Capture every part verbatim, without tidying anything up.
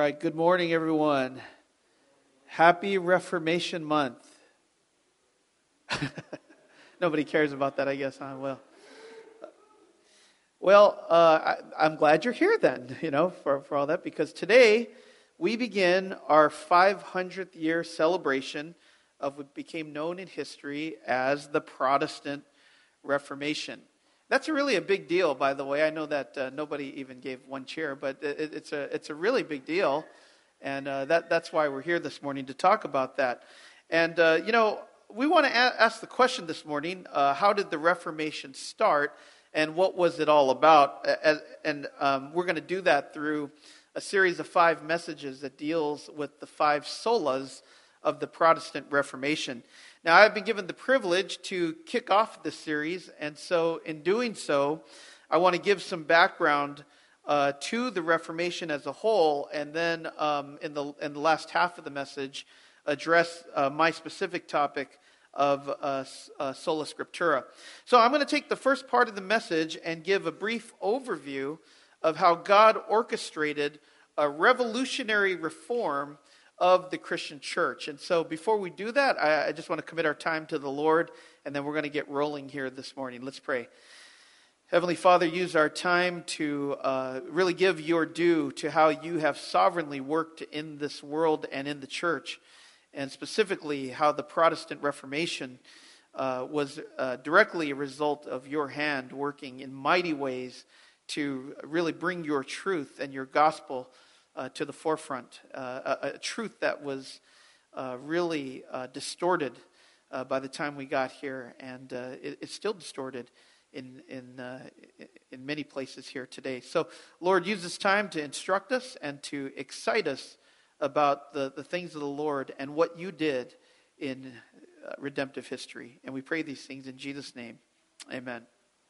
right, good morning, everyone. Happy Reformation Month. Nobody cares about that, I guess, huh? Well, well, uh, I, I'm glad you're here then, you know, for, for all that, because today we begin our five hundredth year celebration of what became known in history as the Protestant Reformation. That's really a big deal, by the way. I know that uh, nobody even gave one cheer, but it, it's a it's a really big deal, and uh, that that's why we're here this morning to talk about that. And uh, you know, we want to a- ask the question this morning: uh, How did the Reformation start, and what was it all about? As, and um, we're going to do that through a series of five messages that deals with the five solas of the Protestant Reformation. Now, I've been given the privilege to kick off this series, and so in doing so, I want to give some background uh, to the Reformation as a whole, and then um, in the in the last half of the message, address uh, my specific topic of uh, uh, Sola Scriptura. So I'm going to take the first part of the message and give a brief overview of how God orchestrated a revolutionary reform of the Christian church. And so before we do that, I, I just want to commit our time to the Lord, and then we're going to get rolling here this morning. Let's pray. Heavenly Father, use our time to uh, really give your due to how you have sovereignly worked in this world and in the church, and specifically how the Protestant Reformation uh, was uh, directly a result of your hand working in mighty ways to really bring your truth and your gospel Uh, to the forefront, uh, a, a truth that was uh, really uh, distorted uh, by the time we got here, and uh, it, it's still distorted in in uh, in many places here today. So, Lord, use this time to instruct us and to excite us about the, the things of the Lord and what you did in uh, redemptive history. And we pray these things in Jesus' name. Amen.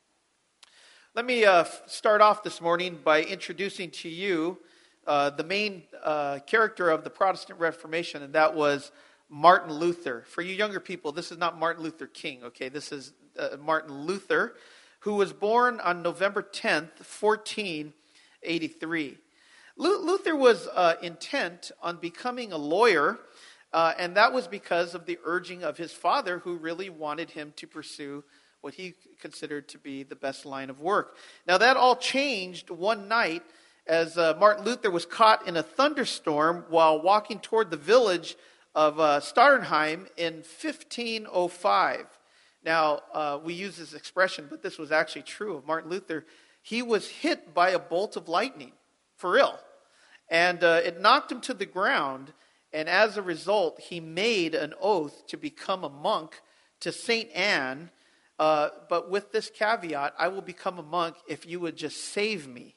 Let me uh, start off this morning by introducing to you Uh, the main uh, character of the Protestant Reformation, and that was Martin Luther. For you younger people, this is not Martin Luther King, okay? This is uh, Martin Luther, who was born on November tenth, fourteen eighty-three. Lu- Luther was uh, intent on becoming a lawyer, uh, and that was because of the urging of his father, who really wanted him to pursue what he considered to be the best line of work. Now, that all changed one night as uh, Martin Luther was caught in a thunderstorm while walking toward the village of uh, Starnheim in fifteen oh five. Now, uh, we use this expression, but this was actually true of Martin Luther. He was hit by a bolt of lightning, for real. And uh, it knocked him to the ground, and as a result, he made an oath to become a monk to Saint Anne, uh, but with this caveat: I will become a monk if you would just save me.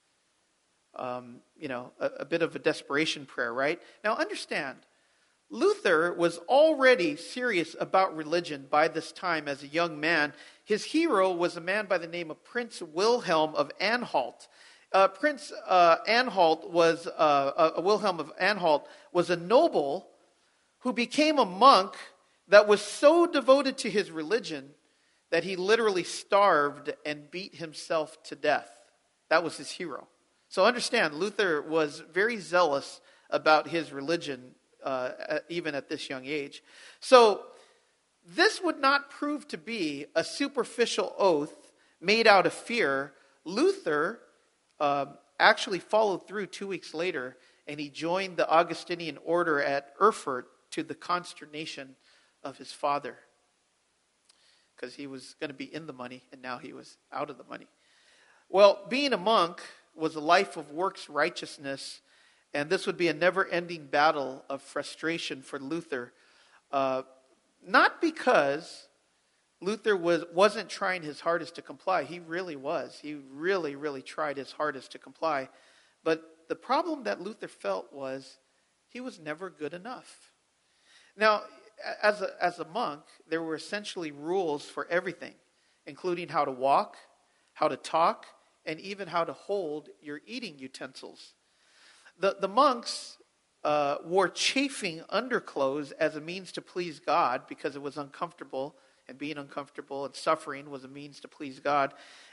Um, you know, a, a bit of a desperation prayer, right? Now understand, Luther was already serious about religion by this time as a young man. His hero was a man by the name of Prince Wilhelm of Anhalt. Uh, Prince uh, Anhalt was, uh, uh, Wilhelm of Anhalt was a noble who became a monk that was so devoted to his religion that he literally starved and beat himself to death. That was his hero. So understand, Luther was very zealous about his religion, uh, even at this young age. So this would not prove to be a superficial oath made out of fear. Luther uh, actually followed through two weeks later, and he joined the Augustinian order at Erfurt to the consternation of his father, because he was going to be in the money, and now he was out of the money. Well, being a monk was a life of works righteousness, and this would be a never-ending battle of frustration for Luther. Uh, not because Luther was, wasn't trying his hardest to comply. He really was. He really, really tried his hardest to comply. But the problem that Luther felt was he was never good enough. Now, as a, as a monk, there were essentially rules for everything, including how to walk, how to talk, and even how to hold your eating utensils. The, the monks uh, wore chafing underclothes as a means to please God because it was uncomfortable, and being uncomfortable and suffering was a means to please God.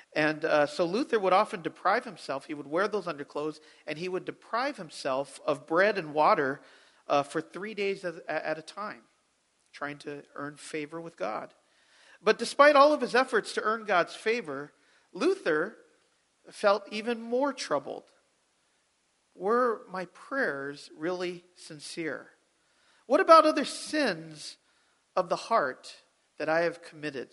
And uh, so Luther would often deprive himself. He would wear those underclothes, and he would deprive himself of bread and water uh, for three days at, at a time, trying to earn favor with God. But despite all of his efforts to earn God's favor, Luther felt even more troubled. Were my prayers really sincere? What about other sins of the heart that I have committed?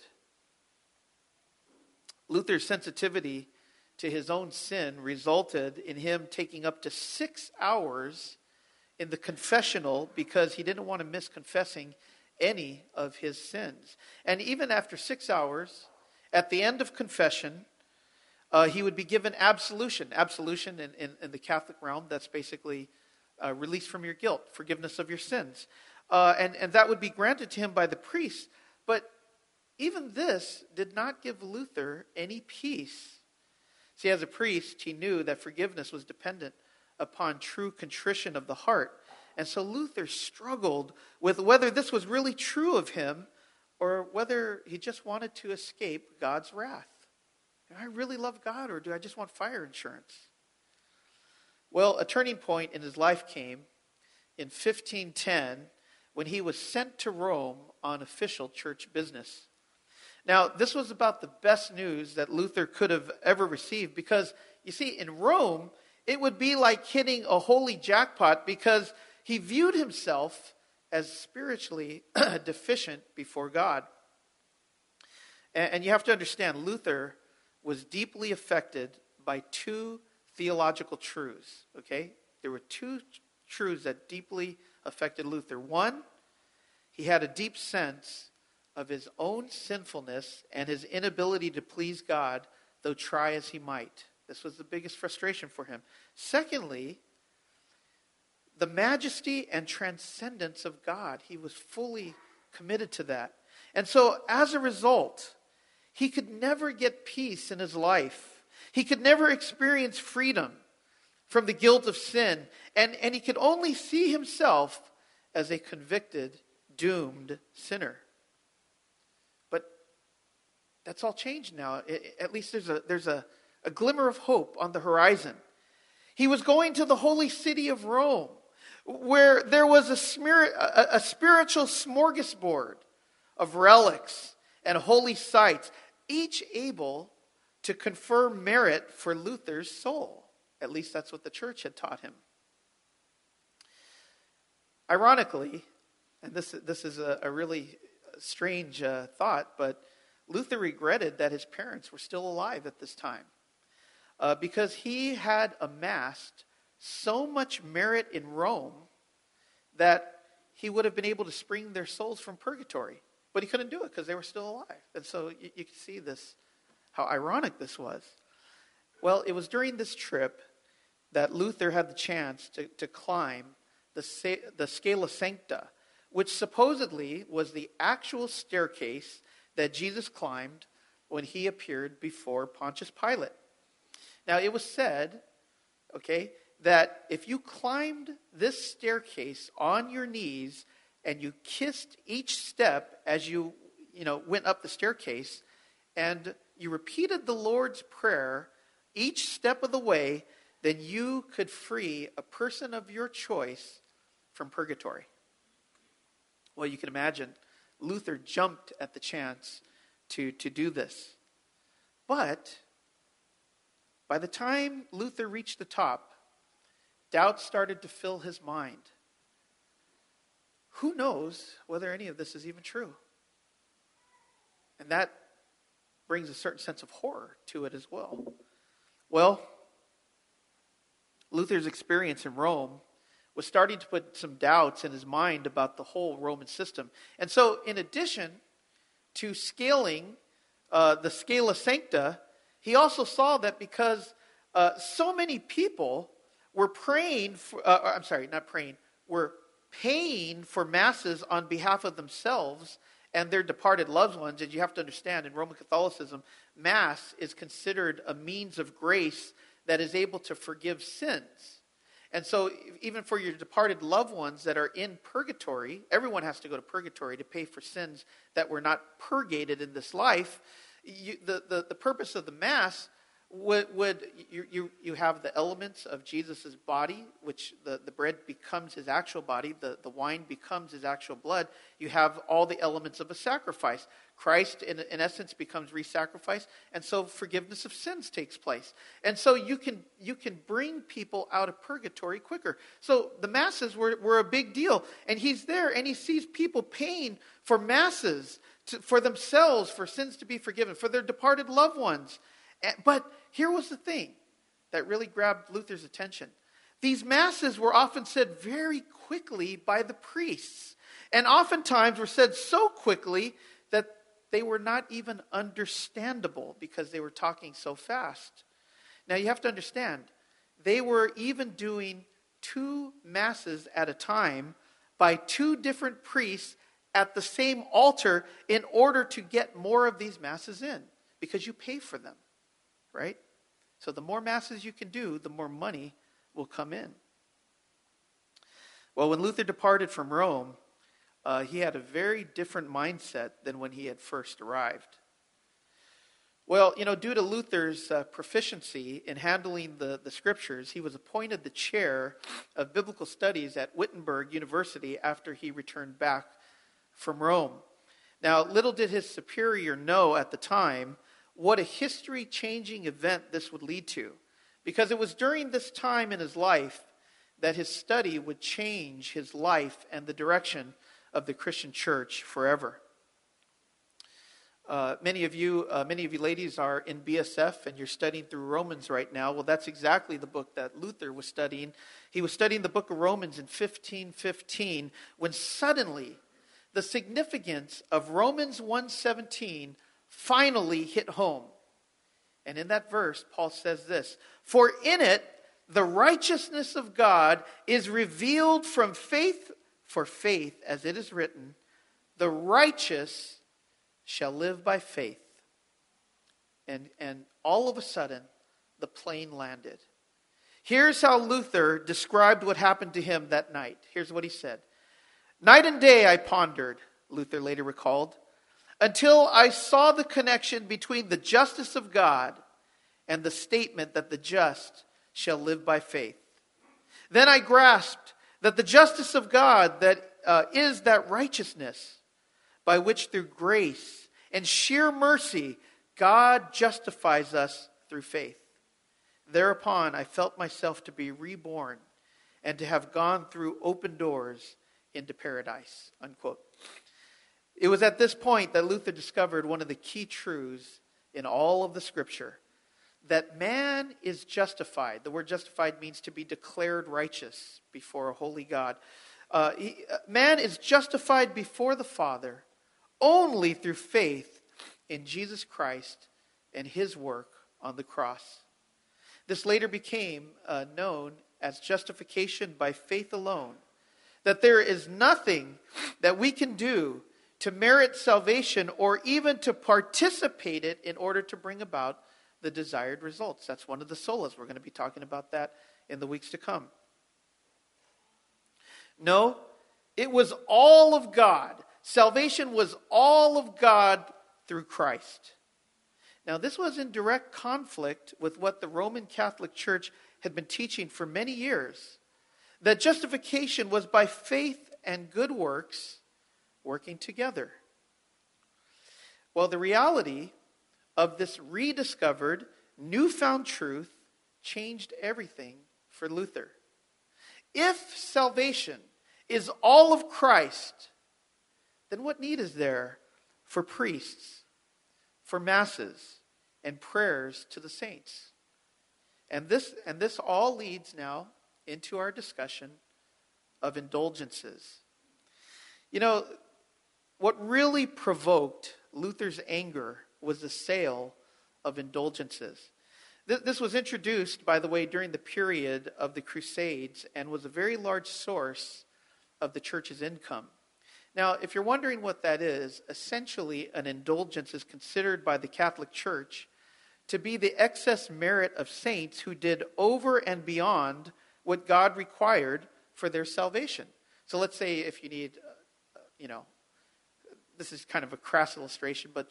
Luther's sensitivity to his own sin resulted in him taking up to six hours in the confessional because he didn't want to miss confessing any of his sins. And even after six hours, at the end of confession, uh, he would be given absolution. Absolution in, in, in the Catholic realm, that's basically uh, release from your guilt, forgiveness of your sins. Uh, and, and that would be granted to him by the priest. But even this did not give Luther any peace. See, as a priest, he knew that forgiveness was dependent upon true contrition of the heart. And so Luther struggled with whether this was really true of him or whether he just wanted to escape God's wrath. Do I really love God, or do I just want fire insurance? Well, a turning point in his life came in fifteen ten when he was sent to Rome on official church business. Now, this was about the best news that Luther could have ever received because, you see, in Rome, it would be like hitting a holy jackpot because he viewed himself as spiritually deficient before God. And, and you have to understand, Luther was deeply affected by two theological truths, okay? There were two truths that deeply affected Luther. One, he had a deep sense of his own sinfulness and his inability to please God, though try as he might. This was the biggest frustration for him. Secondly, the majesty and transcendence of God. He was fully committed to that. And so, as a result, he could never get peace in his life. He could never experience freedom from the guilt of sin. And, and he could only see himself as a convicted, doomed sinner. But that's all changed now. It, at least there's a there's a, a glimmer of hope on the horizon. He was going to the holy city of Rome, where there was a, smir- a, a spiritual smorgasbord of relics and holy sites, each able to confer merit for Luther's soul. At least that's what the church had taught him. Ironically, and this, this is a, a really strange uh, thought, but Luther regretted that his parents were still alive at this time uh, because he had amassed so much merit in Rome that he would have been able to spring their souls from purgatory. But he couldn't do it because they were still alive. And so you, you can see this, how ironic this was. Well, it was during this trip that Luther had the chance to, to climb the, the Scala Sancta, which supposedly was the actual staircase that Jesus climbed when he appeared before Pontius Pilate. Now, it was said, okay, that if you climbed this staircase on your knees and you kissed each step as you, you know, went up the staircase, and you repeated the Lord's Prayer each step of the way, then you could free a person of your choice from purgatory. Well, you can imagine Luther jumped at the chance to, to do this. But by the time Luther reached the top, doubt started to fill his mind. Who knows whether any of this is even true? And that brings a certain sense of horror to it as well. Well, Luther's experience in Rome was starting to put some doubts in his mind about the whole Roman system. And so, in addition to scaling uh, the Scala Sancta, he also saw that because uh, so many people were praying, for, uh, I'm sorry, not praying, were paying for masses on behalf of themselves and their departed loved ones. And you have to understand, in Roman Catholicism, Mass is considered a means of grace that is able to forgive sins. And so even for your departed loved ones that are in purgatory, everyone has to go to purgatory to pay for sins that were not purgated in this life. You, the, the, the purpose of the Mass would, would you, you, you have the elements of Jesus' body, which the, the bread becomes his actual body, the, the wine becomes his actual blood. You have all the elements of a sacrifice. Christ, in, in essence, becomes re-sacrificed, and so forgiveness of sins takes place. And so you can you can bring people out of purgatory quicker. So the Masses were, were a big deal, and he's there, and he sees people paying for Masses, to, for themselves, for sins to be forgiven, for their departed loved ones. But here was the thing that really grabbed Luther's attention. These Masses were often said very quickly by the priests, and oftentimes were said so quickly that they were not even understandable because they were talking so fast. Now you have to understand, they were even doing two Masses at a time by two different priests at the same altar in order to get more of these Masses in, because you pay for them, right? So the more Masses you can do, the more money will come in. Well, when Luther departed from Rome, Uh, he had a very different mindset than when he had first arrived. Well, you know, due to Luther's uh, proficiency in handling the, the scriptures, he was appointed the chair of biblical studies at Wittenberg University after he returned back from Rome. Now, little did his superior know at the time what a history-changing event this would lead to, because it was during this time in his life that his study would change his life and the direction of the Christian church forever. Uh, many of you, uh, many of you ladies are in B S F and you're studying through Romans right now. Well, that's exactly the book that Luther was studying. He was studying the book of Romans in fifteen fifteen when suddenly the significance of Romans one seventeen finally hit home. And in that verse, Paul says this: "For in it the righteousness of God is revealed from faith for faith, as it is written, the righteous shall live by faith." And, and all of a sudden, the plane landed. Here's how Luther described what happened to him that night. Here's what he said. "Night and day I pondered," Luther later recalled, "until I saw the connection between the justice of God and the statement that the just shall live by faith. Then I grasped that the justice of God that uh, is that righteousness by which through grace and sheer mercy God justifies us through faith. Thereupon I felt myself to be reborn and to have gone through open doors into paradise." Unquote. It was at this point that Luther discovered one of the key truths in all of the Scripture, that man is justified. The word justified means to be declared righteous before a holy God. Uh, he, man is justified before the Father only through faith in Jesus Christ and his work on the cross. This later became uh, known as justification by faith alone, that there is nothing that we can do to merit salvation or even to participate it in order to bring about the desired results. That's one of the solas. We're going to be talking about that in the weeks to come. No, it was all of God. Salvation was all of God through Christ. Now, this was in direct conflict with what the Roman Catholic Church had been teaching for many years, that justification was by faith and good works working together. Well, the reality of this rediscovered, newfound truth changed everything for Luther. If salvation is all of Christ, then what need is there for priests, for masses, and prayers to the saints? And this, and this all leads now into our discussion of indulgences. You know, what really provoked Luther's anger was the sale of indulgences. This was introduced, by the way, during the period of the Crusades and was a very large source of the church's income. Now, if you're wondering what that is, essentially an indulgence is considered by the Catholic Church to be the excess merit of saints who did over and beyond what God required for their salvation. So let's say if you need, uh, you know, this is kind of a crass illustration, but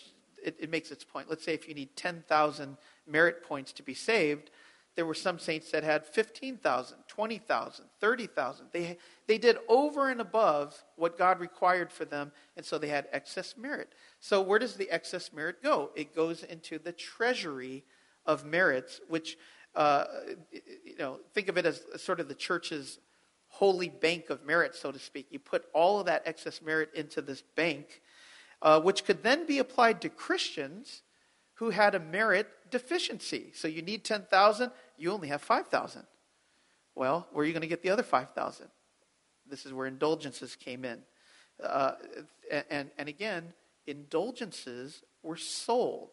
it, it makes its point. Let's say if you need ten thousand merit points to be saved, there were some saints that had fifteen thousand, twenty thousand, thirty thousand. They, they did over and above what God required for them, and so they had excess merit. So where does the excess merit go? It goes into the treasury of merits, which, uh, you know, think of it as sort of the church's holy bank of merit, so to speak. You put all of that excess merit into this bank, uh, which could then be applied to Christians who had a merit deficiency. So you need ten thousand, you only have five thousand. Well, where are you going to get the other five thousand? This is where indulgences came in. Uh, and, and again, indulgences were sold.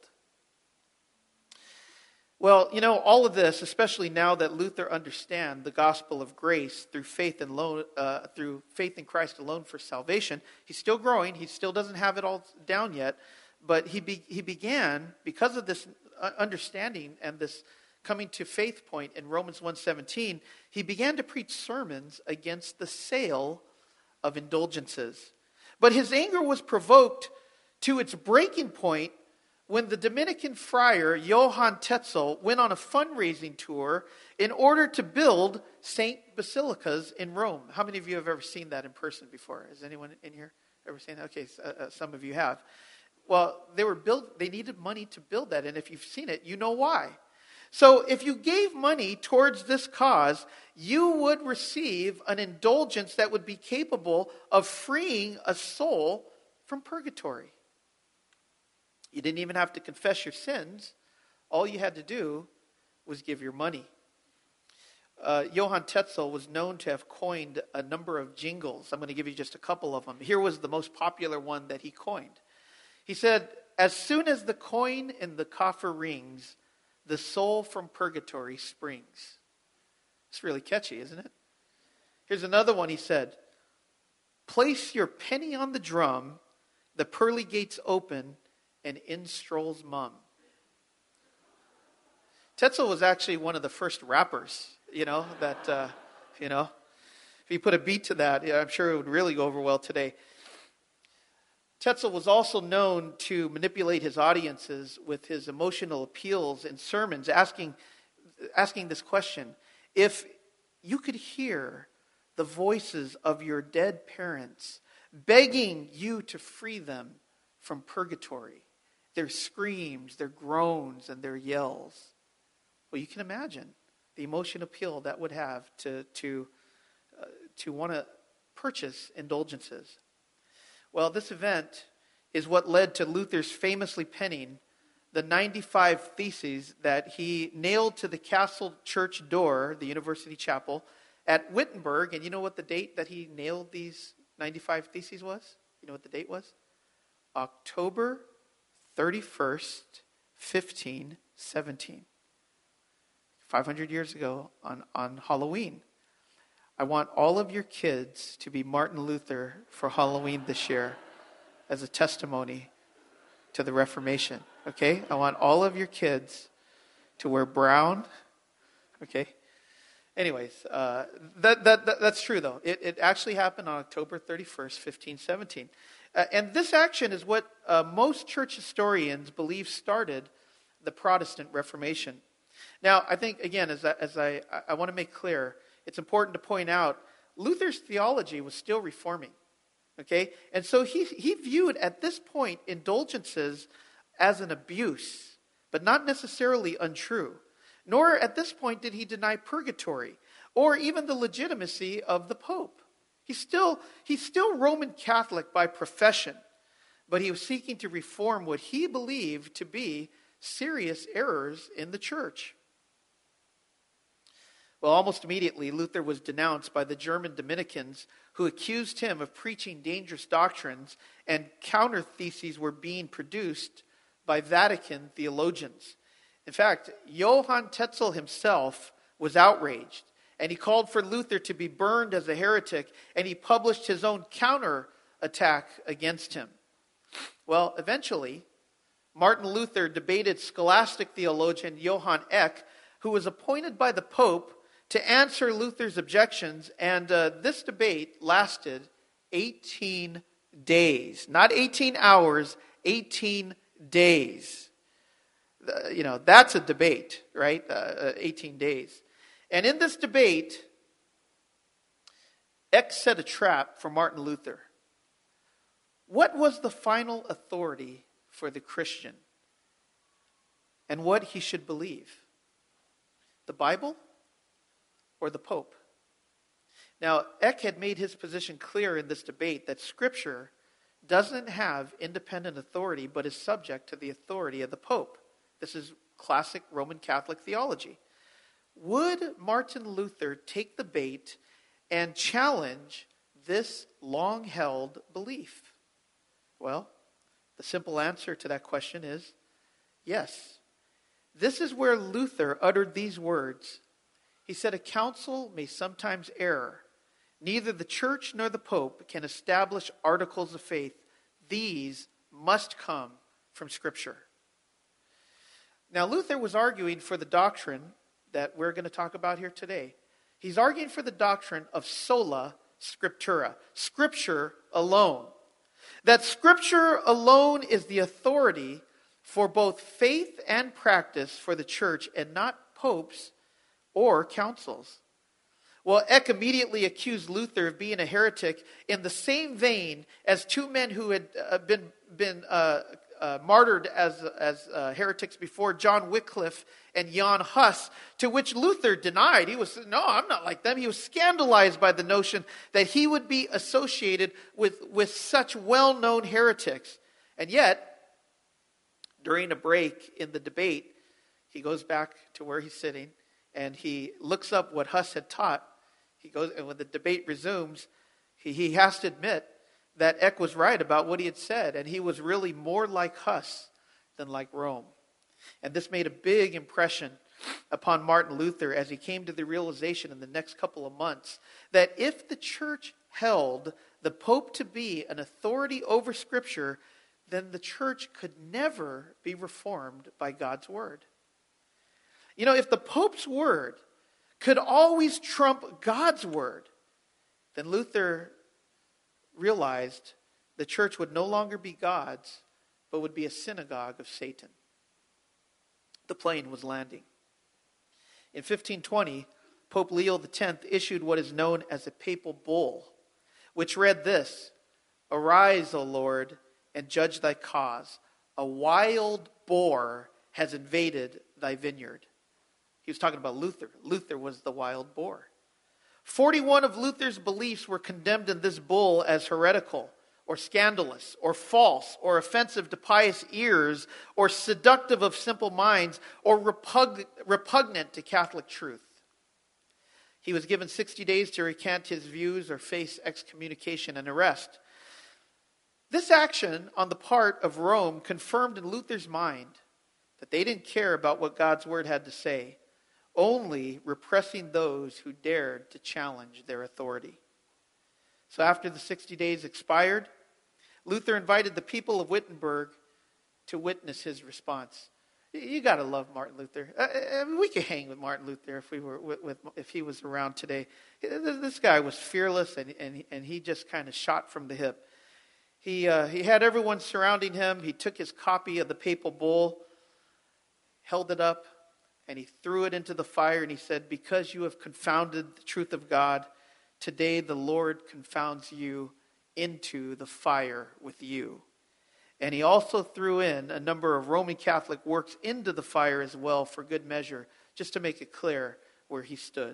Well, you know, all of this, especially now that Luther understands the gospel of grace through faith and alone, uh, through faith in Christ alone for salvation, he's still growing. He still doesn't have it all down yet, but he be, he began, because of this understanding and this coming to faith point in Romans one seventeen, he began to preach sermons against the sale of indulgences. But his anger was provoked to its breaking point when the Dominican friar Johann Tetzel went on a fundraising tour in order to build Saint Basilicas in Rome. How many of you have ever seen that in person before? Has anyone in here ever seen that? Okay, uh, uh, some of you have. Well, they were build. They needed money to build that, and if you've seen it, you know why. So if you gave money towards this cause, you would receive an indulgence that would be capable of freeing a soul from purgatory. You didn't even have to confess your sins. All you had to do was give your money. Uh, Johann Tetzel was known to have coined a number of jingles. I'm going to give you just a couple of them. Here was the most popular one that he coined. He said, "As soon as the coin in the coffer rings, the soul from purgatory springs." It's really catchy, isn't it? Here's another one he said, "Place your penny on the drum, the pearly gates open, and in strolls mum." Tetzel was actually one of the first rappers, you know, that, uh, you know, if you put a beat to that, yeah, I'm sure it would really go over well today. Tetzel was also known to manipulate his audiences with his emotional appeals in sermons, asking, asking this question: if you could hear the voices of your dead parents begging you to free them from purgatory, their screams, their groans, and their yells. Well, you can imagine the emotional appeal that would have to, to, uh, to want to purchase indulgences. Well, this event is what led to Luther's famously penning the ninety-five Theses that he nailed to the castle church door, the university chapel, at Wittenberg. And you know what the date that he nailed these ninety-five Theses was? You know what the date was? October thirty-first, fifteen seventeen. five hundred years ago on, on Halloween. I want all of your kids to be Martin Luther for Halloween this year as a testimony to the Reformation. Okay? I want all of your kids to wear brown. Okay? Anyways, uh, that, that, that that's true though. It, it actually happened on October thirty-first, fifteen seventeen. Uh, and this action is what uh, most church historians believe started the Protestant Reformation. Now, I think, again, as I, as I, I want to make clear, it's important to point out, Luther's theology was still reforming, okay? And so he, he viewed, at this point, indulgences as an abuse, but not necessarily untrue. Nor, at this point, did he deny purgatory, or even the legitimacy of the Pope. He's still, he's still Roman Catholic by profession, but he was seeking to reform what he believed to be serious errors in the church. Well, almost immediately, Luther was denounced by the German Dominicans, who accused him of preaching dangerous doctrines, and counter theses were being produced by Vatican theologians. In fact, Johann Tetzel himself was outraged, and he called for Luther to be burned as a heretic, and he published his own counter attack against him. Well, eventually, Martin Luther debated scholastic theologian Johann Eck, who was appointed by the Pope to answer Luther's objections, and uh, this debate lasted eighteen days. Not eighteen hours, eighteen days. Uh, you know, that's a debate, right? Uh, eighteen days. And in this debate, Eck set a trap for Martin Luther. What was the final authority for the Christian and what he should believe? The Bible or the Pope? Now, Eck had made his position clear in this debate that Scripture doesn't have independent authority but is subject to the authority of the Pope. This is classic Roman Catholic theology. Would Martin Luther take the bait and challenge this long-held belief? Well, the simple answer to that question is yes. This is where Luther uttered these words. He said, "A council may sometimes err. Neither the church nor the Pope can establish articles of faith. These must come from Scripture." Now, Luther was arguing for the doctrine that we're going to talk about here today. He's arguing for the doctrine of sola scriptura, Scripture alone. That Scripture alone is the authority for both faith and practice for the church, and not popes or councils. Well, Eck immediately accused Luther of being a heretic in the same vein as two men who had uh, been been uh, uh, martyred as as uh, heretics before, John Wycliffe and Jan Hus, to which Luther denied. He was, no, I'm not like them. He was scandalized by the notion that he would be associated with, with such well-known heretics. And yet, during a break in the debate, he goes back to where he's sitting and he looks up what Hus had taught. He goes, and when the debate resumes, he, he has to admit that Eck was right about what he had said, and he was really more like Hus than like Rome. And this made a big impression upon Martin Luther as he came to the realization in the next couple of months that if the church held the Pope to be an authority over Scripture, then the church could never be reformed by God's word. You know, if the Pope's word could always trump God's word, then Luther realized the church would no longer be God's, but would be a synagogue of Satan. The plane was landing. In fifteen twenty, Pope Leo the tenth issued what is known as a papal bull, which read this: "Arise, O Lord, and judge thy cause. A wild boar has invaded thy vineyard." He was talking about Luther. Luther was the wild boar. forty-one of Luther's beliefs were condemned in this bull as heretical, or scandalous, or false, or offensive to pious ears, or seductive of simple minds, or repug- repugnant to Catholic truth. He was given sixty days to recant his views or face excommunication and arrest. This action on the part of Rome confirmed in Luther's mind that they didn't care about what God's word had to say, only repressing those who dared to challenge their authority. So after the sixty days expired, Luther invited the people of Wittenberg to witness his response. You got to love Martin Luther. I mean, we could hang with Martin Luther if we were with, with if he was around today. This guy was fearless, and and and he just kind of shot from the hip. He uh, he had everyone surrounding him. He took his copy of the papal bull, held it up, and he threw it into the fire, and he said, "Because you have confounded the truth of God, today the Lord confounds you into the fire with you." And he also threw in a number of Roman Catholic works into the fire as well for good measure, just to make it clear where he stood.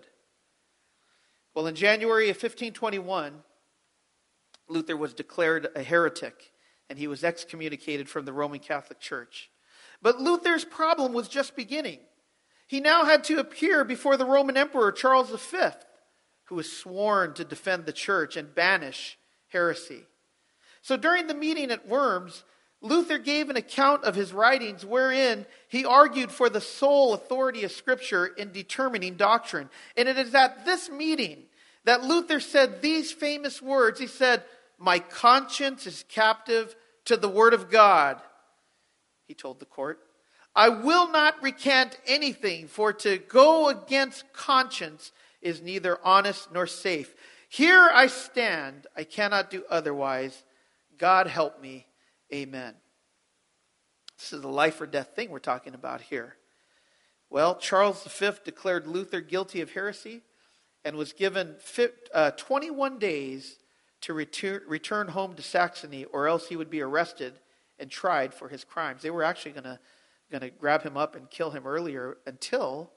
Well, in January of fifteen twenty-one, Luther was declared a heretic, and he was excommunicated from the Roman Catholic Church. But Luther's problem was just beginning. He now had to appear before the Roman Emperor Charles the Fifth, who was sworn to defend the church and banish heresy. So during the meeting at Worms, Luther gave an account of his writings wherein he argued for the sole authority of Scripture in determining doctrine. And it is at this meeting that Luther said these famous words. He said, "My conscience is captive to the word of God," he told the court. "I will not recant anything, for to go against conscience is neither honest nor safe. Here I stand, I cannot do otherwise. God help me. Amen." This is a life or death thing we're talking about here. Well, Charles the Fifth declared Luther guilty of heresy and was given twenty-one days to return, return home to Saxony, or else he would be arrested and tried for his crimes. They were actually going to going to grab him up and kill him earlier, until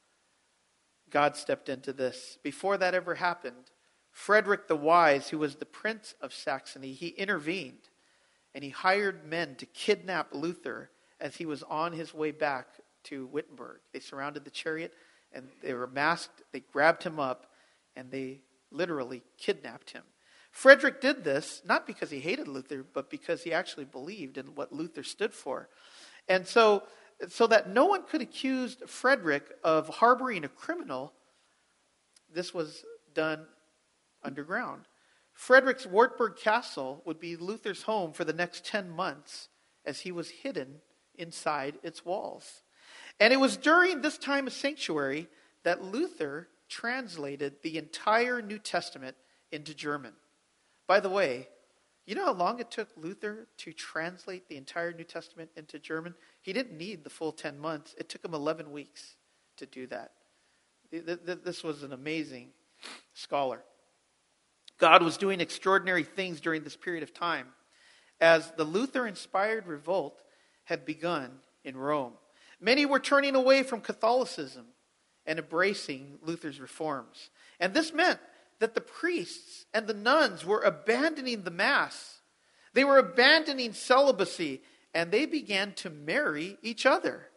God stepped into this. Before that ever happened, Frederick the Wise, who was the Prince of Saxony, he intervened, and he hired men to kidnap Luther as he was on his way back to Wittenberg. They surrounded the chariot, and they were masked. They grabbed him up, and they literally kidnapped him. Frederick did this not because he hated Luther, but because he actually believed in what Luther stood for. And so, so that no one could accuse Frederick of harboring a criminal, this was done underground. Frederick's Wartburg Castle would be Luther's home for the next ten months as he was hidden inside its walls. And it was during this time of sanctuary that Luther translated the entire New Testament into German. By the way, you know how long it took Luther to translate the entire New Testament into German? He didn't need the full ten months. It took him eleven weeks to do that. This was an amazing scholar. God was doing extraordinary things during this period of time as the Luther-inspired revolt had begun in Rome. Many were turning away from Catholicism and embracing Luther's reforms. And this meant that the priests and the nuns were abandoning the Mass. They were abandoning celibacy, and they began to marry each other,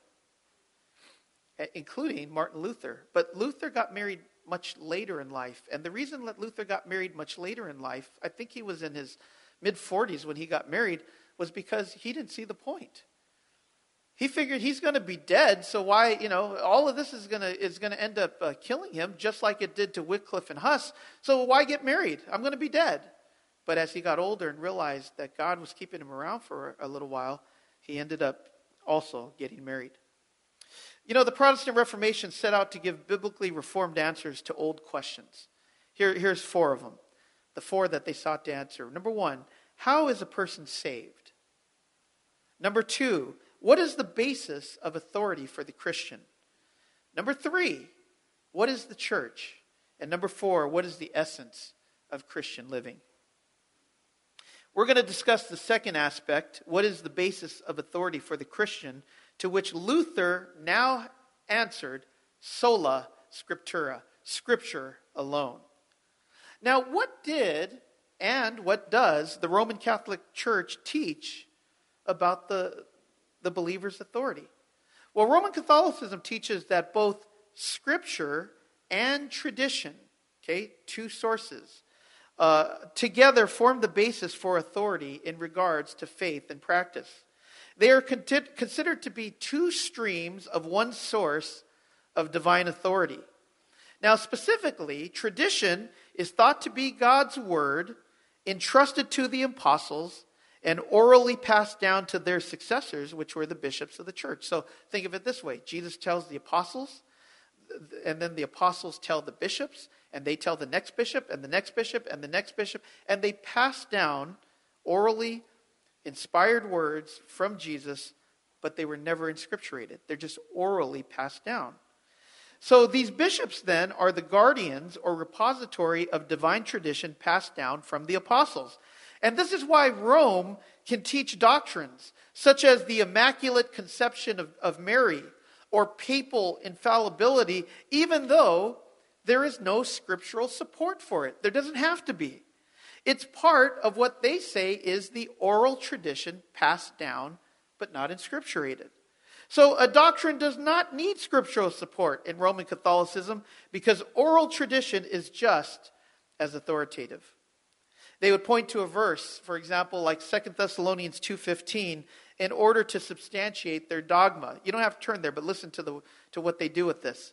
including Martin Luther. But Luther got married much later in life. And the reason that Luther got married much later in life, I think he was in his mid-forties when he got married, was because he didn't see the point. He figured he's going to be dead, so why, you know, all of this is going to is going to end up uh, killing him, just like it did to Wycliffe and Huss. So why get married? I'm going to be dead. But as he got older and realized that God was keeping him around for a little while, he ended up also getting married. You know, the Protestant Reformation set out to give biblically reformed answers to old questions. Here, here's four of them, the four that they sought to answer. Number one, how is a person saved? Number two, what is the basis of authority for the Christian? Number three, what is the church? And number four, what is the essence of Christian living? We're going to discuss the second aspect, what is the basis of authority for the Christian, to which Luther now answered, sola scriptura, Scripture alone. Now, what did and what does the Roman Catholic Church teach about the the believer's authority? Well, Roman Catholicism teaches that both Scripture and tradition, okay, two sources, uh, together form the basis for authority in regards to faith and practice. They are con- considered to be two streams of one source of divine authority. Now, specifically, tradition is thought to be God's word entrusted to the apostles and orally passed down to their successors, which were the bishops of the church. So think of it this way. Jesus tells the apostles, and then the apostles tell the bishops, and they tell the next bishop, and the next bishop, and the next bishop, and they pass down orally inspired words from Jesus, but they were never inscripturated. They're just orally passed down. So these bishops then are the guardians or repository of divine tradition passed down from the apostles. And this is why Rome can teach doctrines such as the Immaculate Conception of, of Mary or papal infallibility, even though there is no scriptural support for it. There doesn't have to be. It's part of what they say is the oral tradition passed down, but not inscripturated. So a doctrine does not need scriptural support in Roman Catholicism because oral tradition is just as authoritative. They would point to a verse, for example, like Second Thessalonians two fifteen, in order to substantiate their dogma. You don't have to turn there, but listen to the to what they do with this.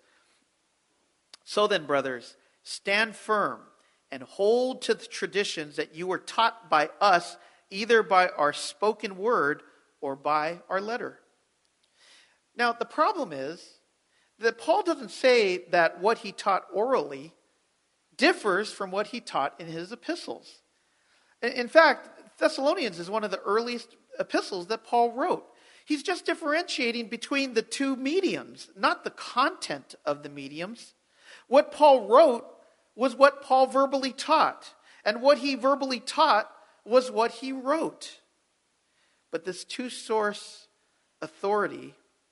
So then, brothers, stand firm and hold to the traditions that you were taught by us, either by our spoken word or by our letter. Now, the problem is that Paul doesn't say that what he taught orally differs from what he taught in his epistles. In fact, Thessalonians is one of the earliest epistles that Paul wrote. He's just differentiating between the two mediums, not the content of the mediums. What Paul wrote was what Paul verbally taught, and what he verbally taught was what he wrote. But this two-source authority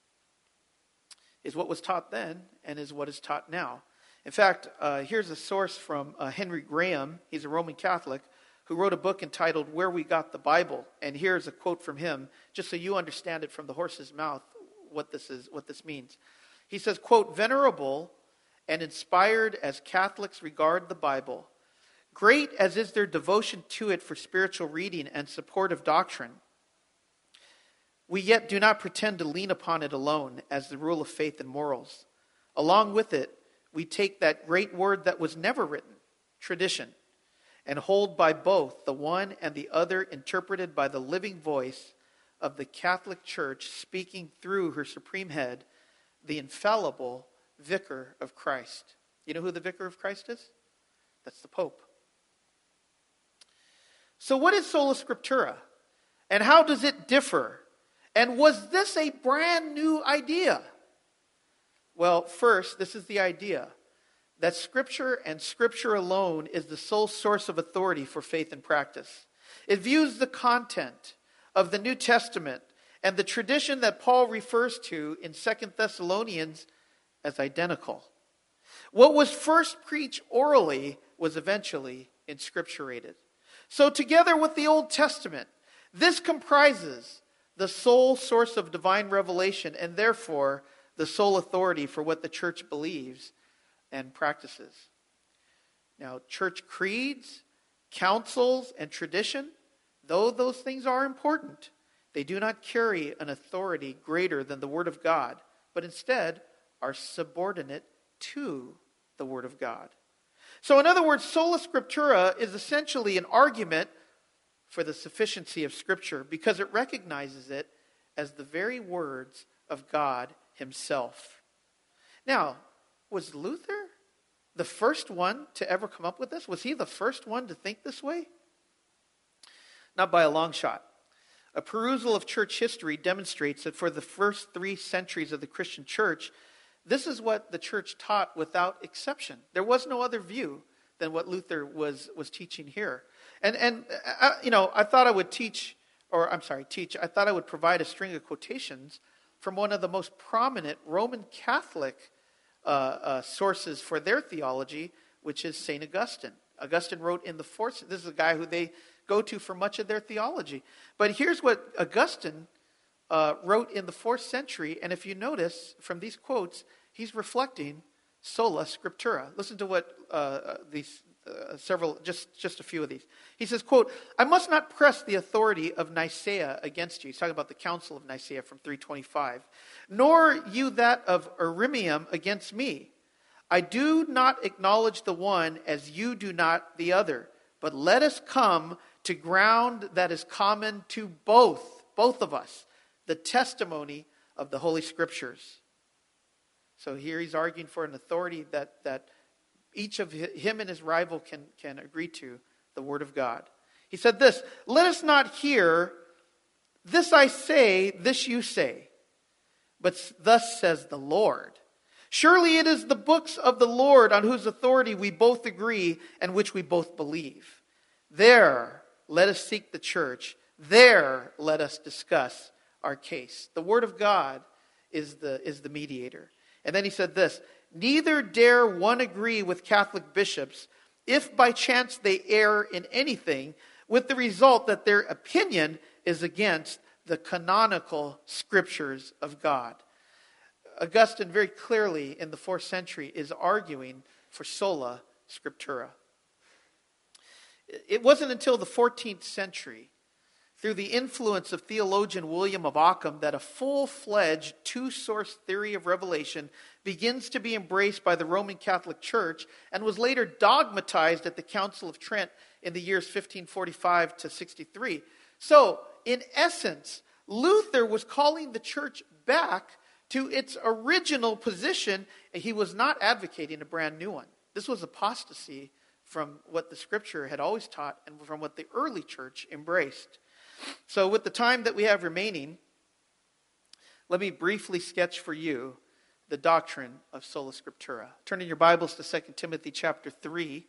is what was taught then and is what is taught now. In fact, uh, here's a source from uh, Henry Graham. He's a Roman Catholic who wrote a book entitled Where We Got the Bible. And here's a quote from him, just so you understand it from the horse's mouth, what this is, what this means. He says, quote, "Venerable and inspired as Catholics regard the Bible, great as is their devotion to it for spiritual reading and support of doctrine, we yet do not pretend to lean upon it alone as the rule of faith and morals. Along with it, we take that great word that was never written, tradition, and hold by both, the one and the other interpreted by the living voice of the Catholic Church speaking through her supreme head, the infallible Vicar of Christ." You know who the Vicar of Christ is? That's the Pope. So what is Sola Scriptura? And how does it differ? And was this a brand new idea? Well, first, this is the idea that Scripture and Scripture alone is the sole source of authority for faith and practice. It views the content of the New Testament and the tradition that Paul refers to in Second Thessalonians as identical. What was first preached orally was eventually inscripturated. So together with the Old Testament, this comprises the sole source of divine revelation and therefore the sole authority for what the church believes and practices. Now, church creeds, councils, and tradition, though those things are important, they do not carry an authority greater than the Word of God, but instead are subordinate to the Word of God. So in other words, Sola Scriptura is essentially an argument for the sufficiency of Scripture because it recognizes it as the very words of God himself. Now, was Luther the first one to ever come up with this? Was he the first one to think this way? Not by a long shot. A perusal of church history demonstrates that for the first three centuries of the Christian church, this is what the church taught without exception. There was no other view than what Luther was, was teaching here. And, and uh, you know, I thought I would teach, or I'm sorry, teach, I thought I would provide a string of quotations from one of the most prominent Roman Catholic uh, uh, sources for their theology, which is Saint Augustine. Augustine wrote in the fourth, this is a guy who they go to for much of their theology. But here's what Augustine uh, wrote in the fourth century, and if you notice from these quotes, he's reflecting Sola Scriptura. Listen to what uh, these uh, several, just, just a few of these. He says, quote, "I must not press the authority of Nicaea against you." He's talking about the Council of Nicaea from three twenty-five. "Nor you that of Ariminum against me. I do not acknowledge the one as you do not the other. But let us come to ground that is common to both, both of us, the testimony of the Holy Scriptures." So here he's arguing for an authority that, that each of him and his rival can, can agree to, the Word of God. He said this, "Let us not hear, this I say, this you say, but thus says the Lord. Surely it is the books of the Lord on whose authority we both agree and which we both believe. There, let us seek the church. There, let us discuss our case." The Word of God is the, is the mediator. And then he said this, "Neither dare one agree with Catholic bishops if by chance they err in anything, with the result that their opinion is against the canonical Scriptures of God." Augustine very clearly in the fourth century is arguing for Sola Scriptura. It wasn't until the fourteenth century, through the influence of theologian William of Ockham, that a full-fledged two-source theory of revelation begins to be embraced by the Roman Catholic Church and was later dogmatized at the Council of Trent in the years fifteen forty-five to sixty-three. So, in essence, Luther was calling the church back to its original position, and he was not advocating a brand new one. This was apostasy from what the Scripture had always taught and from what the early church embraced. So with the time that we have remaining, let me briefly sketch for you the doctrine of sola scriptura. Turn in your Bibles to Second Timothy chapter three,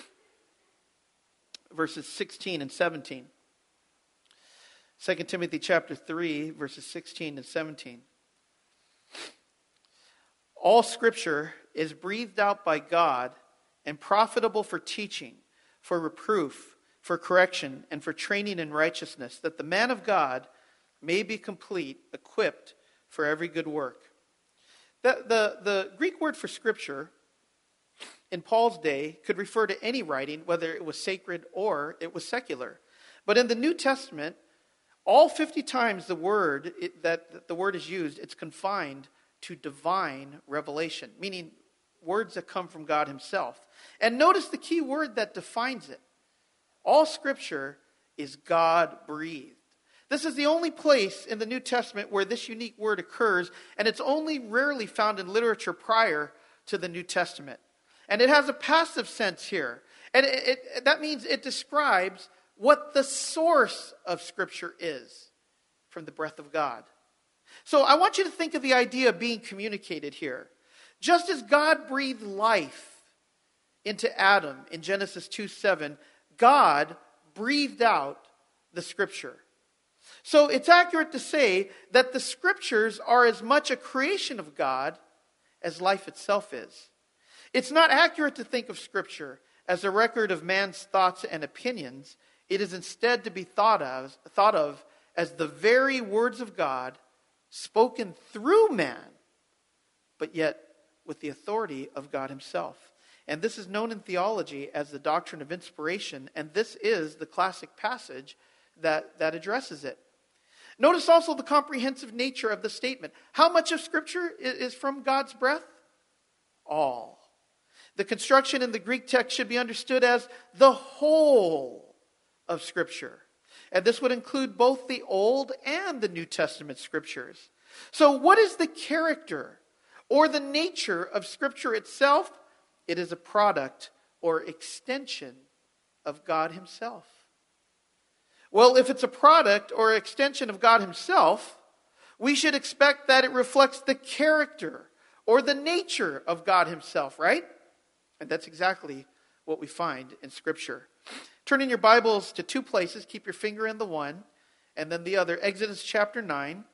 verses sixteen and seventeen. Second Timothy chapter three, verses sixteen and seventeen. All Scripture is breathed out by God and profitable for teaching, for reproof, for correction, and for training in righteousness, that the man of God may be complete, equipped for every good work. The, the, the Greek word for Scripture in Paul's day could refer to any writing, whether it was sacred or it was secular. But in the New Testament, all fifty times the word it, that the word is used, it's confined to divine revelation, meaning words that come from God himself. And notice the key word that defines it. All Scripture is God-breathed. This is the only place in the New Testament where this unique word occurs, and it's only rarely found in literature prior to the New Testament. And it has a passive sense here. And it, it, that means it describes what the source of Scripture is from the breath of God. So I want you to think of the idea of being communicated here. Just as God breathed life into Adam in Genesis two seven, God breathed out the Scripture. So it's accurate to say that the Scriptures are as much a creation of God as life itself is. It's not accurate to think of Scripture as a record of man's thoughts and opinions. It is instead to be thought of, thought of as the very words of God spoken through man, but yet with the authority of God himself. And this is known in theology as the doctrine of inspiration, and this is the classic passage that, that addresses it. Notice also the comprehensive nature of the statement. How much of Scripture is from God's breath? All. The construction in the Greek text should be understood as the whole of Scripture. And this would include both the Old and the New Testament Scriptures. So what is the character or the nature of Scripture itself? It is a product or extension of God himself. Well, if it's a product or extension of God himself, we should expect that it reflects the character or the nature of God himself, right? And that's exactly what we find in Scripture. Turn in your Bibles to two places. Keep your finger in the one and then the other. Exodus chapter nine.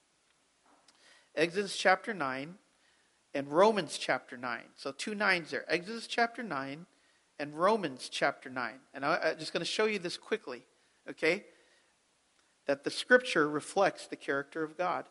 Exodus chapter nine and Romans chapter nine. So two nines there. Exodus chapter nine and Romans chapter nine. And I, I'm just going to show you this quickly. Okay? That the Scripture reflects the character of God.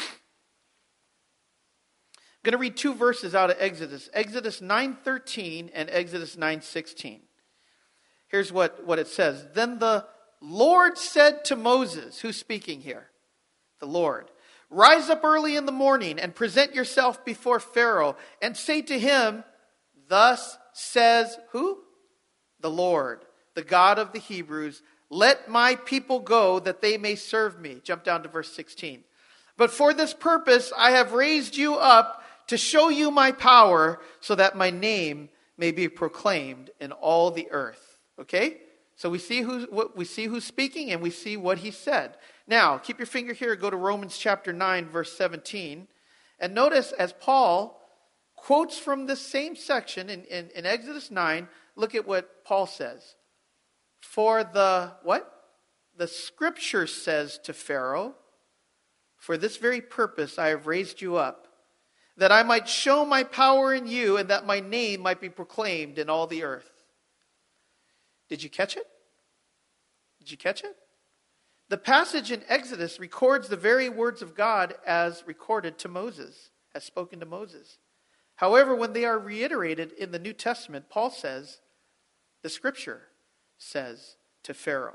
I'm going to read two verses out of Exodus. Exodus nine thirteen and Exodus nine sixteen. Here's what, what it says. Then the Lord said to Moses, who's speaking here? The Lord. Rise up early in the morning and present yourself before Pharaoh and say to him, thus says who? The Lord, the God of the Hebrews. Let my people go that they may serve me. Jump down to verse sixteen. But for this purpose I have raised you up to show you my power so that my name may be proclaimed in all the earth. Okay? So we see who's, what, we see who's speaking and we see what he said. Now, keep your finger here. Go to Romans chapter nine, verse seventeen. And notice as Paul quotes from this same section in, in, in Exodus nine, look at what Paul says. For the, what? The Scripture says to Pharaoh, for this very purpose I have raised you up, that I might show my power in you and that my name might be proclaimed in all the earth. Did you catch it? Did you catch it? The passage in Exodus records the very words of God as recorded to Moses, as spoken to Moses. However, when they are reiterated in the New Testament, Paul says, the Scripture says to Pharaoh.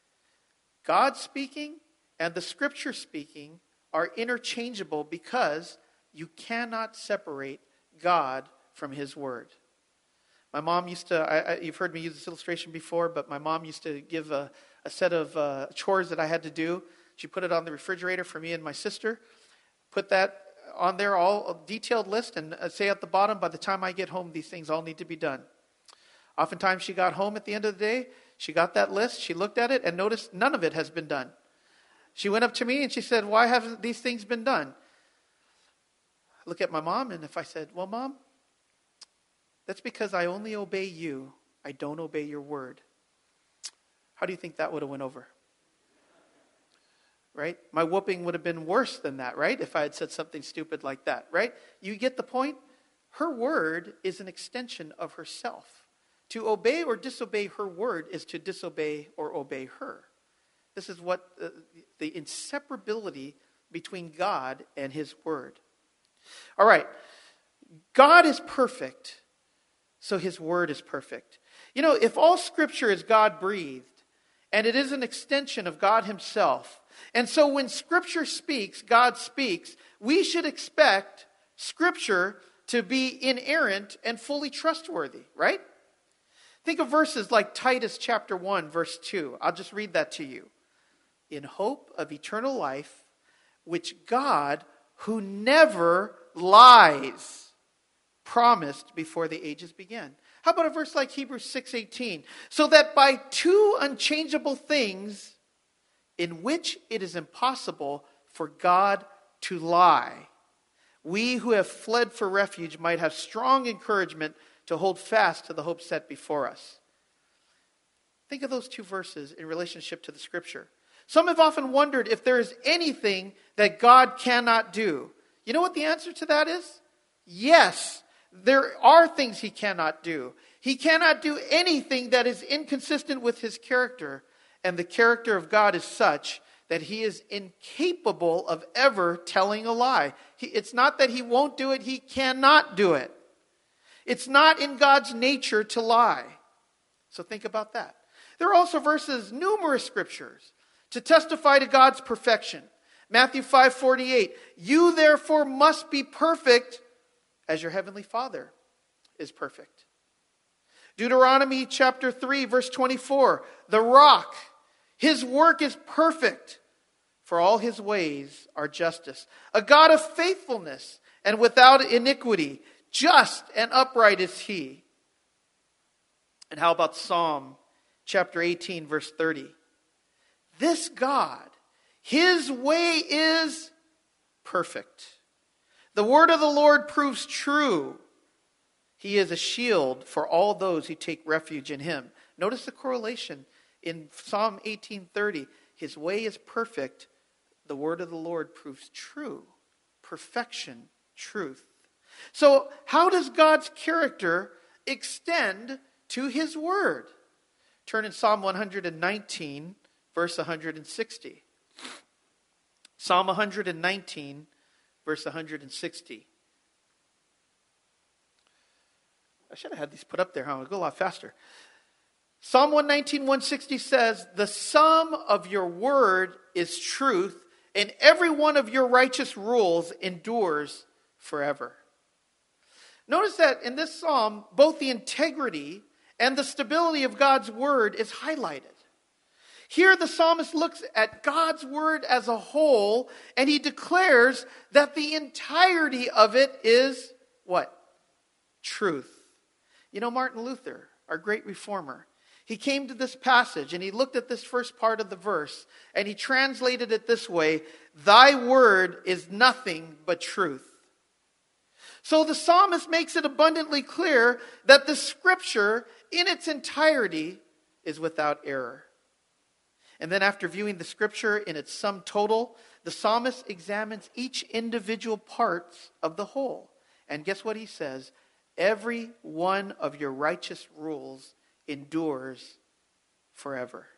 God speaking and the Scripture speaking are interchangeable because you cannot separate God from his word. My mom used to, I, I, you've heard me use this illustration before, but my mom used to give a, a set of uh, chores that I had to do. She put it on the refrigerator for me and my sister. Put that on there, all a detailed list, and uh, say at the bottom, by the time I get home, these things all need to be done. Oftentimes she got home at the end of the day, she got that list, she looked at it, and noticed none of it has been done. She went up to me and she said, why haven't these things been done? look at my mom, and if I said, well, Mom, that's because I only obey you. I don't obey your word. How do you think that would have went over? Right? My whooping would have been worse than that, right? If I had said something stupid like that, right? You get the point? Her word is an extension of herself. To obey or disobey her word is to disobey or obey her. This is what uh, the inseparability between God and his word. All right. God is perfect, so his word is perfect. You know, if all scripture is God-breathed, and it is an extension of God himself, and so when scripture speaks, God speaks, we should expect scripture to be inerrant and fully trustworthy, right? Think of verses like Titus chapter one, verse two. I'll just read that to you. In hope of eternal life, which God, who never lies, promised before the ages began. How about a verse like Hebrews six eighteen? So that by two unchangeable things in which it is impossible for God to lie, we who have fled for refuge might have strong encouragement to hold fast to the hope set before us. Think of those two verses in relationship to the scripture. Some have often wondered if there is anything that God cannot do. You know what the answer to that is? Yes, there are things he cannot do. He cannot do anything that is inconsistent with his character. And the character of God is such that he is incapable of ever telling a lie. He, it's not that he won't do it, he cannot do it. It's not in God's nature to lie. So think about that. There are also verses, numerous scriptures, to testify to God's perfection. Matthew five forty-eight, you therefore must be perfect as your heavenly Father is perfect. Deuteronomy chapter three, verse twenty-four, the rock, his work is perfect, for all his ways are justice. A God of faithfulness and without iniquity, just and upright is he. And how about Psalm chapter eighteen, verse thirty? This God, his way is perfect. The word of the Lord proves true. He is a shield for all those who take refuge in him. Notice the correlation in Psalm eighteen thirty. His way is perfect. The word of the Lord proves true. Perfection, truth. So how does God's character extend to his word? Turn in Psalm one nineteen, verse one sixty. Psalm one nineteen, verse one sixty. I should have had these put up there, huh? I'll go a lot faster. Psalm one nineteen, one sixty says, the sum of your word is truth, and every one of your righteous rules endures forever. Notice that in this psalm, both the integrity and the stability of God's word is highlighted. Here the psalmist looks at God's word as a whole, and he declares that the entirety of it is what? Truth. You know, Martin Luther, our great reformer, he came to this passage and he looked at this first part of the verse and he translated it this way, thy word is nothing but truth. So the psalmist makes it abundantly clear that the scripture in its entirety is without error. And then after viewing the scripture in its sum total, the psalmist examines each individual parts of the whole. And guess what he says? Every one of your righteous rules endures forever.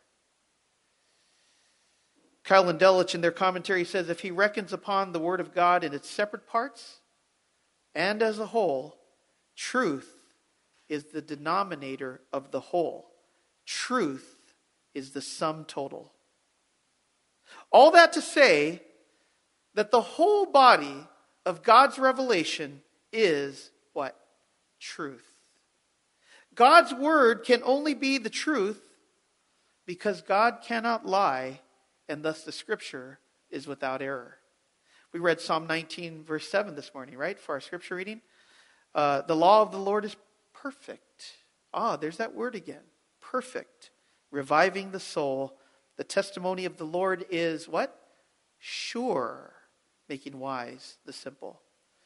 Kyle and Delitzsch in their commentary says, if he reckons upon the word of God in its separate parts and as a whole, truth is the denominator of the whole. Truth is the sum total. All that to say that the whole body of God's revelation is what? Truth. God's word can only be the truth because God cannot lie, and thus the scripture is without error. We read Psalm nineteen, verse seven this morning, right, for our scripture reading. Uh, the law of the Lord is perfect. Ah, there's that word again. Perfect. Reviving the soul. The testimony of the Lord is what? Sure. Making wise the simple.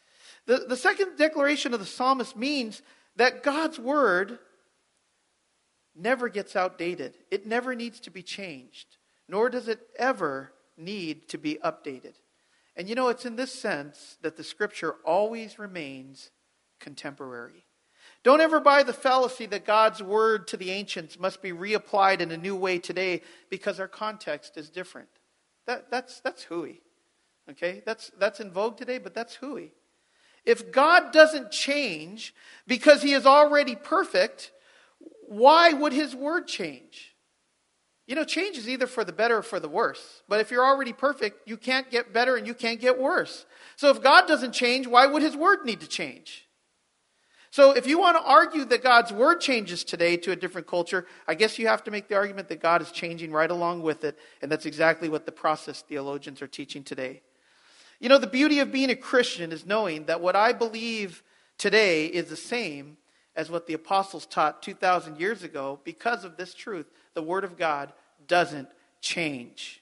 The, the second declaration of the psalmist means that God's word never gets outdated. It never needs to be changed, nor does it ever need to be updated. And you know, it's in this sense that the scripture always remains contemporary. Don't ever buy the fallacy that God's word to the ancients must be reapplied in a new way today because our context is different. That, that's, that's hooey. Okay? That's, that's in vogue today, but that's hooey. If God doesn't change because he is already perfect, why would his word change? You know, change is either for the better or for the worse. But if you're already perfect, you can't get better and you can't get worse. So if God doesn't change, why would his word need to change? So if you want to argue that God's word changes today to a different culture, I guess you have to make the argument that God is changing right along with it. And that's exactly what the process theologians are teaching today. You know, the beauty of being a Christian is knowing that what I believe today is the same as what the apostles taught two thousand years ago. Because of this truth, the word of God doesn't change.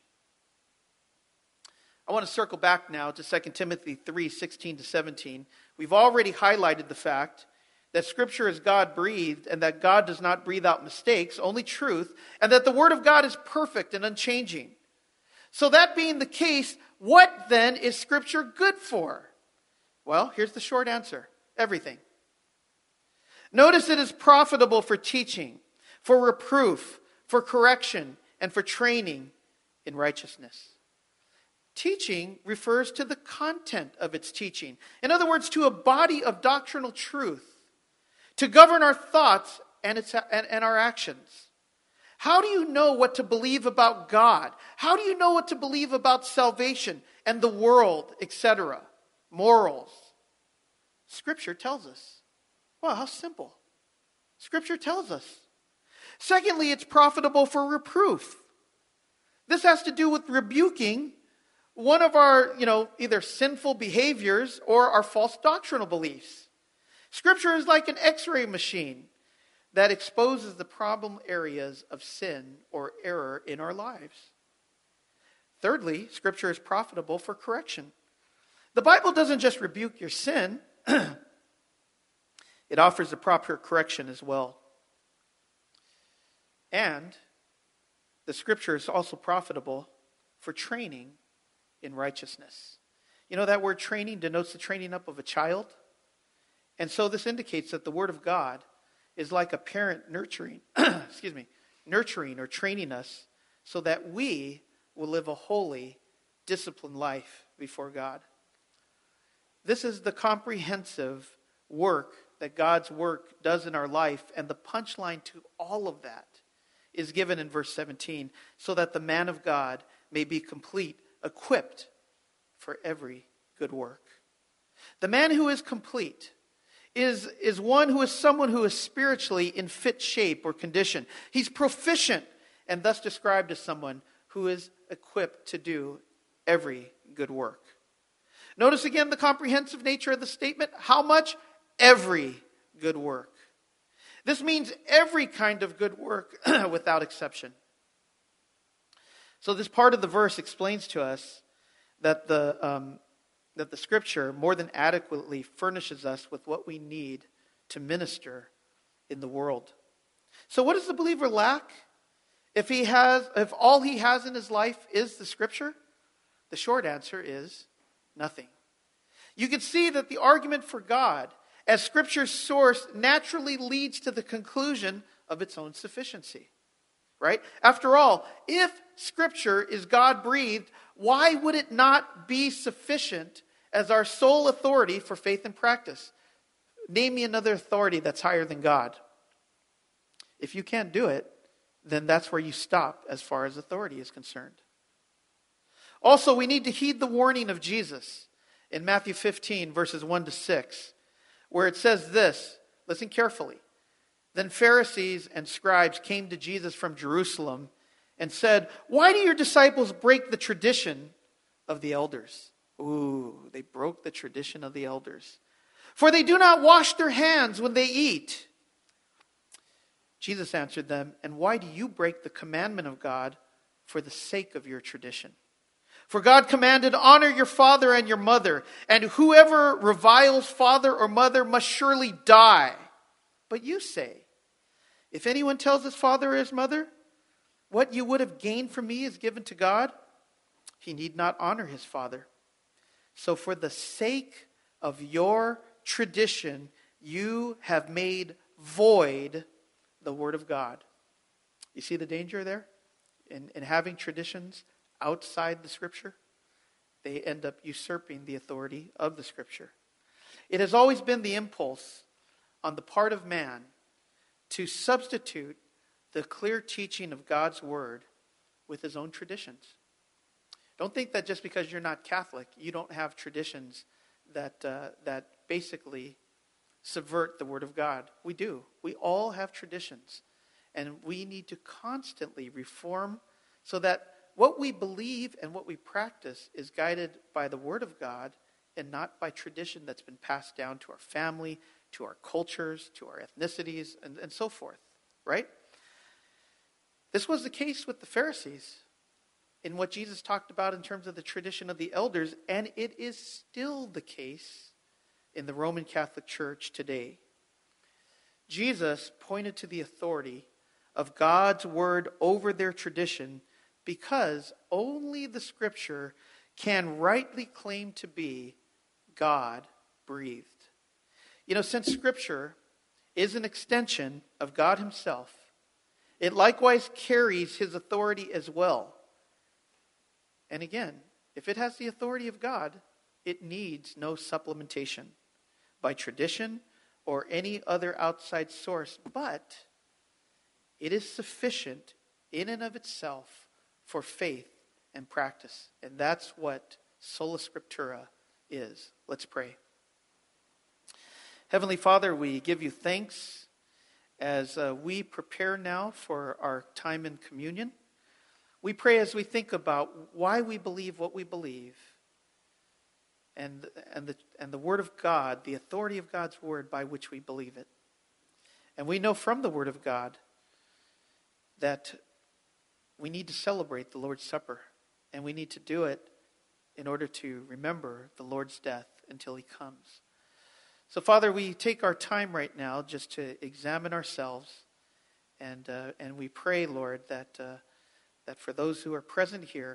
I want to circle back now to Second Timothy three, sixteen to seventeen. We've already highlighted the fact that Scripture is God-breathed and that God does not breathe out mistakes, only truth, and that the word of God is perfect and unchanging. So that being the case, what then is Scripture good for? Well, here's the short answer. Everything. Notice it is profitable for teaching, for reproof, for correction, and for training in righteousness. Teaching refers to the content of its teaching. In other words, to a body of doctrinal truth, to govern our thoughts and, its, and, and our actions. How do you know what to believe about God? How do you know what to believe about salvation and the world, et cetera? Morals. Scripture tells us. Wow, how simple. Scripture tells us. Secondly, it's profitable for reproof. This has to do with rebuking one of our, you know, either sinful behaviors or our false doctrinal beliefs. Scripture is like an x-ray machine that exposes the problem areas of sin or error in our lives. Thirdly, Scripture is profitable for correction. The Bible doesn't just rebuke your sin, it offers a proper correction as well. And the Scripture is also profitable for training in righteousness. You know, that word training denotes the training up of a child. And so this indicates that the Word of God is like a parent nurturing, excuse me, nurturing or training us so that we will live a holy, disciplined life before God. This is the comprehensive work that God's work does in our life, and the punchline to all of that is given in verse seventeen, so that the man of God may be complete, equipped for every good work. The man who is complete is, is one who is someone who is spiritually in fit shape or condition. He's proficient and thus described as someone who is equipped to do every good work. Notice again the comprehensive nature of the statement. How much? Every good work. This means every kind of good work without exception. So this part of the verse explains to us that the um, that the Scripture more than adequately furnishes us with what we need to minister in the world. So what does the believer lack if he has, if all he has in his life is the Scripture? The short answer is nothing. You can see that the argument for God as Scripture's source naturally leads to the conclusion of its own sufficiency. Right? After all, if Scripture is God-breathed, why would it not be sufficient as our sole authority for faith and practice? Name me another authority that's higher than God. If you can't do it, then that's where you stop as far as authority is concerned. Also, we need to heed the warning of Jesus in Matthew fifteen, verses one to six, where it says this, listen carefully. Then Pharisees and scribes came to Jesus from Jerusalem and said, "Why do your disciples break the tradition of the elders?" Ooh, they broke the tradition of the elders. "For they do not wash their hands when they eat." Jesus answered them, "And why do you break the commandment of God for the sake of your tradition? For God commanded, honor your father and your mother, and whoever reviles father or mother must surely die. But you say, if anyone tells his father or his mother, what you would have gained from me is given to God, he need not honor his father. So for the sake of your tradition, you have made void the word of God. You see the danger there? In, in having traditions outside the Scripture, they end up usurping the authority of the Scripture. It has always been the impulse on the part of man to substitute the clear teaching of God's Word with his own traditions. Don't think that just because you're not Catholic, you don't have traditions that uh, that basically subvert the Word of God. We do. We all have traditions. And we need to constantly reform so that what we believe and what we practice is guided by the Word of God and not by tradition that's been passed down to our family, to our cultures, to our ethnicities, and, and so forth. Right? This was the case with the Pharisees in what Jesus talked about in terms of the tradition of the elders, and it is still the case in the Roman Catholic Church today. Jesus pointed to the authority of God's word over their tradition because only the Scripture can rightly claim to be God-breathed. You know, since Scripture is an extension of God Himself, it likewise carries His authority as well. And again, if it has the authority of God, it needs no supplementation by tradition or any other outside source, but it is sufficient in and of itself for faith and practice. And that's what Sola Scriptura is. Let's pray. Heavenly Father, we give you thanks as uh, we prepare now for our time in communion. We pray as we think about why we believe what we believe and, and, the, and the Word of God, the authority of God's Word by which we believe it. And we know from the Word of God that we need to celebrate the Lord's Supper, and we need to do it in order to remember the Lord's death until He comes. So, Father, we take our time right now just to examine ourselves, and uh, and we pray, Lord, that uh, that for those who are present here,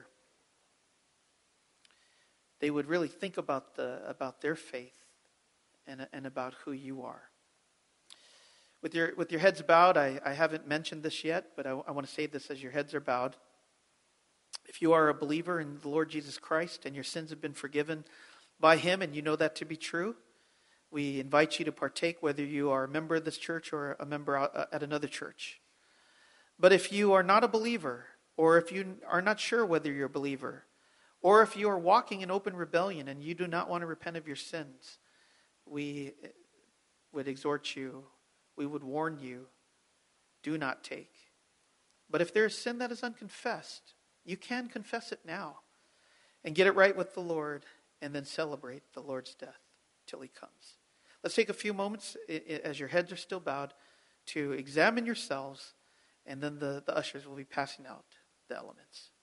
they would really think about the about their faith and and about who you are. With your with your heads bowed, I, I haven't mentioned this yet, but I, I want to say this as your heads are bowed. If you are a believer in the Lord Jesus Christ and your sins have been forgiven by Him, and you know that to be true, we invite you to partake, whether you are a member of this church or a member at another church. But if you are not a believer, or if you are not sure whether you're a believer, or if you are walking in open rebellion and you do not want to repent of your sins, we would exhort you, we would warn you, do not take. But if there is sin that is unconfessed, you can confess it now and get it right with the Lord and then celebrate the Lord's death till He comes. Let's take a few moments as your heads are still bowed to examine yourselves, and then the, the ushers will be passing out the elements.